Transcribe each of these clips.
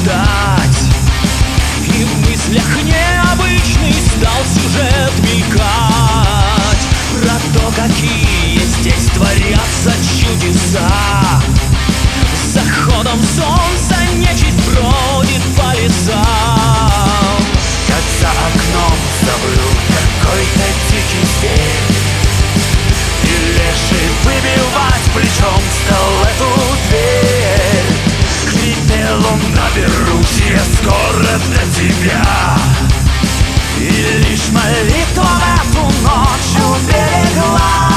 ждать. И в мыслях необычный стал сюжет мелькать про то, какие здесь творятся чудеса. С заходом солнца нечисть бродит по лесам. Как за окном завыл какой-то дикий зверь, и леший выбивать плечом стал эту дверь. Хрипел он: наберусь я скоро до тебя. И лишь молитва эту ночь уберегла.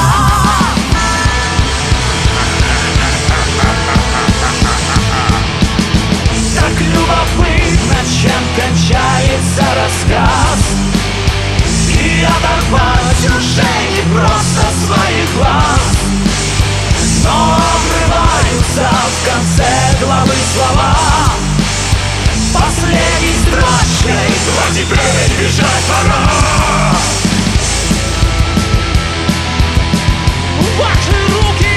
Так любопытно, чем кончается рассказ, и оторвать уже не просто своих глаз. Но обрываются в конце главы слова последней строчкой: а теперь бежать пора. Ваши руки!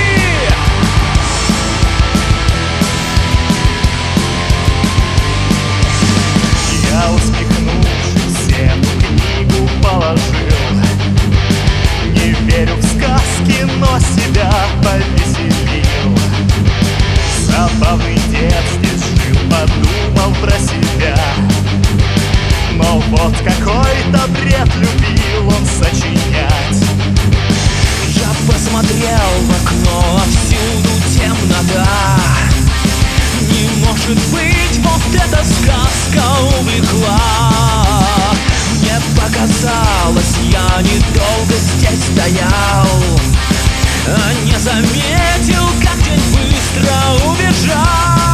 Я, усмехнувшись, эту книгу положил. Не верю в сказки, но себя повеселил. Забавный дед здесь жил, подумал про себя. Но вот какой-то бред любил он сочинять. Я посмотрел в окно, а всюду темнота. Не может быть, вот эта сказка увлекла. Мне показалось, я недолго здесь стоял, а не заметил, как день быстро убежал.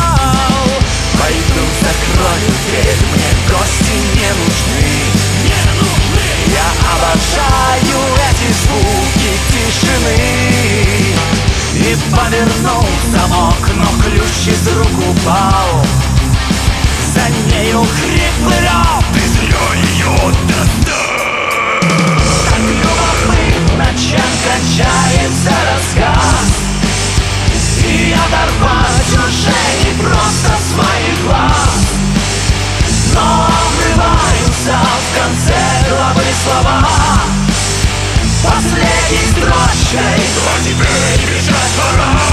Пойду закрою дверь, мне гости не нужны. Я обожаю эти звуки тишины. И повернул замок, но ключ из рук упал. За нею хриплый рёв, ты зря её достал. Так любопытно, чем кончается рассказ, и оторвать уже не просто своих глаз. Но обрываются в конце главы слова последней строчкой: а теперь бежать пора.